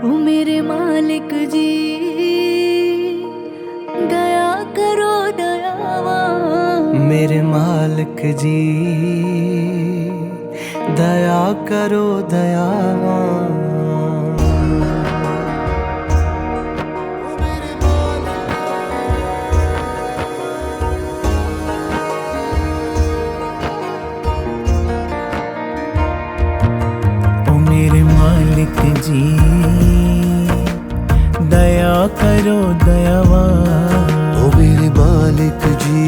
ओ मेरे मालिक जी, दया करो दयावान। मेरे मालिक जी, दया करो दयावान। मेरे मालिक जी, दया करो दयावान। ओ मेरे मालिक जी,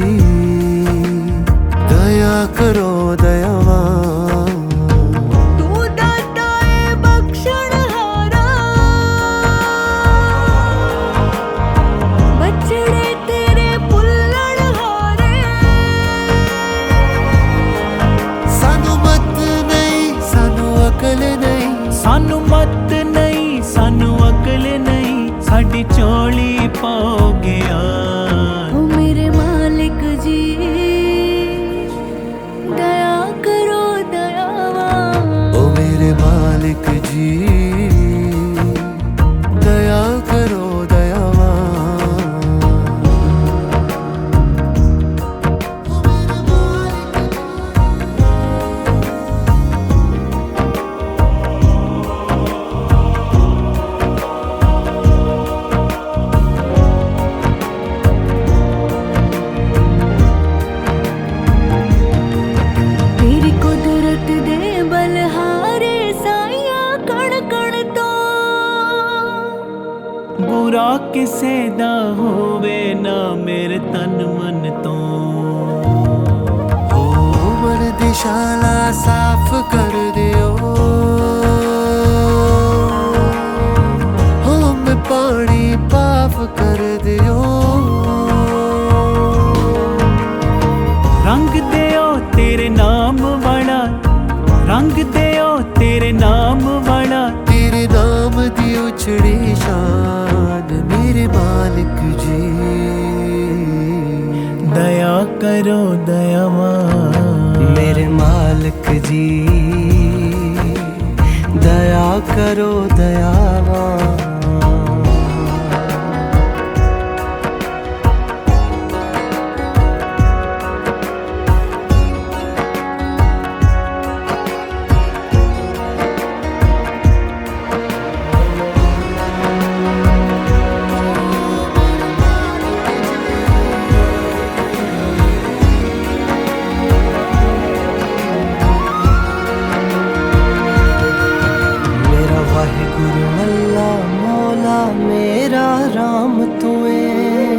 दया करो दयावान। तू दाता है बख्शणहारा, बछड़े तेरे पुल्लणहारे। सानू मत नहीं, सानू अकल नहीं, सानू मत नहीं, सानू अकल नहीं, साडी चोली पाओ गया। ओ मेरे मालिक जी, दया करो दयावान। ओ मेरे मालिक जी, दया करो दयावान। तेरी कुदरत दे बलहारे साइया कण कण तो। बुरा किसे दा होवे ना मेरे तन मन तो। ओ मन दिशाला साफ कर दियो, हो मैं पानी पाप कर दियो। रंग देओ तेरे नाम वाला, रंग देओ तेरे नाम वाला। तेरे नाम दी उछड़ी शान मेरे मालिक जी, दया करो दयावान। मेरे मालिक जी, दया करो दयावान। वाहिगुरु अल्लाह मौला मेरा राम तुए।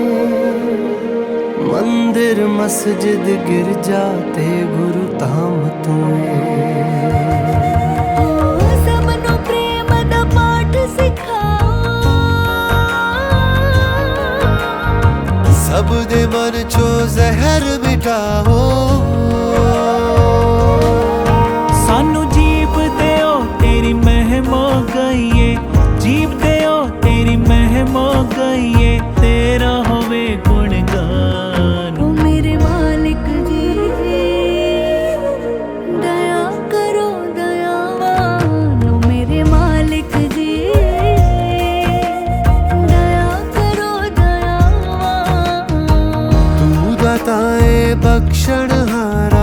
मंदिर मस्जिद गिरजा ते गुरु धाम तुए। ओ सबनों प्रेम दा पाठ सिखाओ, सब दे मन चो जहर मिटाओ। सानू जीव देओ तेरी महिमा गईए, जीव देओ तेरी महिमा गईए। तेरा होवे गुणगान। ओ मेरे मालिक जी, दया करो दयावान। ओ मेरे मालिक जी, दया करो दयावान। तू दाताए बख्शणहारा,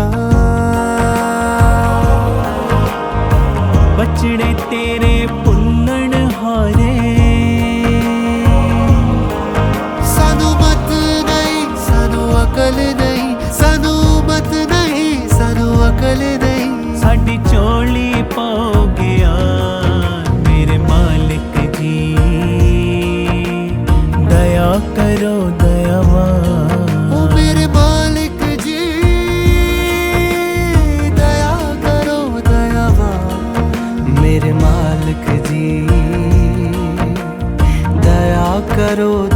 बछड़े तेरे पुल्लण हारे। सानू मत नहीं, सानू अकल नहीं, सानू मत नहीं, सानू अकल नहीं। साडी चोली पाओ गया। मेरे मालिक जी, दया करो दयावान। ओ मेरे मालिक जी, दया करो दयावान। मेरे मालिक जी, दया करो